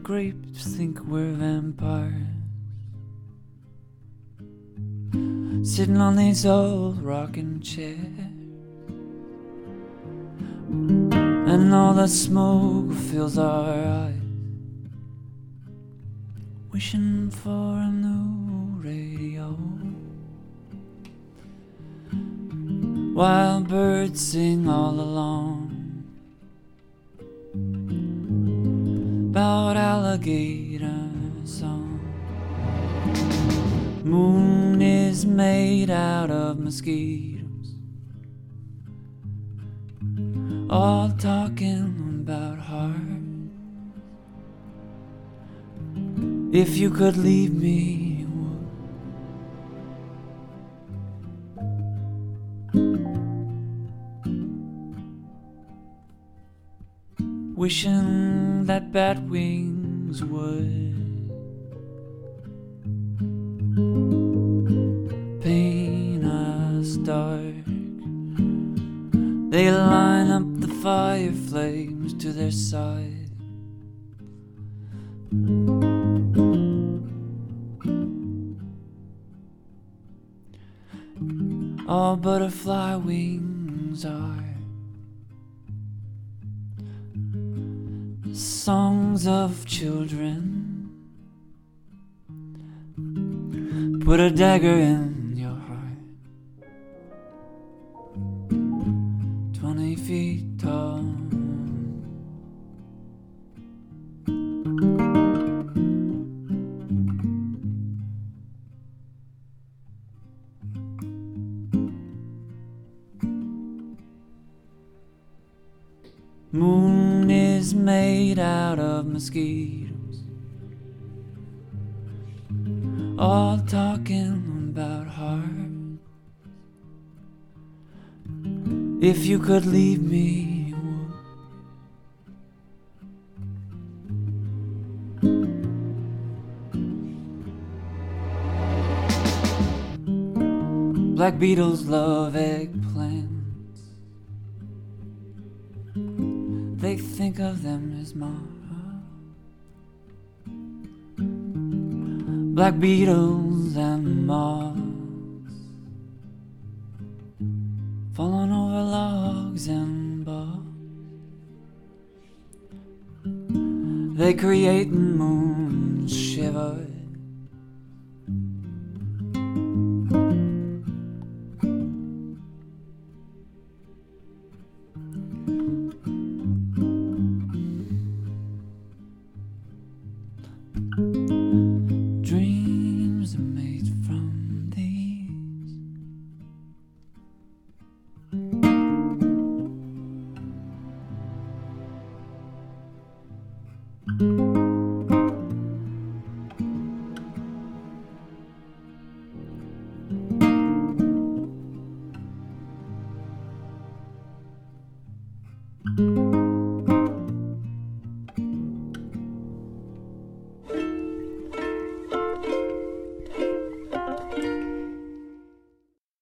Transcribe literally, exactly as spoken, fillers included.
grapes think we're vampires, sitting on these old rocking chairs, and all the smoke fills our eyes, wishing for a new radio. Wild birds sing all along about alligator song. Moon is made out of mosquitoes, all talking about heart. If you could leave me, wishing that bat wings would paint us dark. They line up the fire flames to their side. All butterfly wings are songs of children. Put a dagger in your heart. Twenty feet tall. Moon is made out of mosquitoes, all talking about heart. If you could leave me, black beetles love eggplants. They think of them as mom. Black beetles and moths falling over logs and bogs. They create moon shivers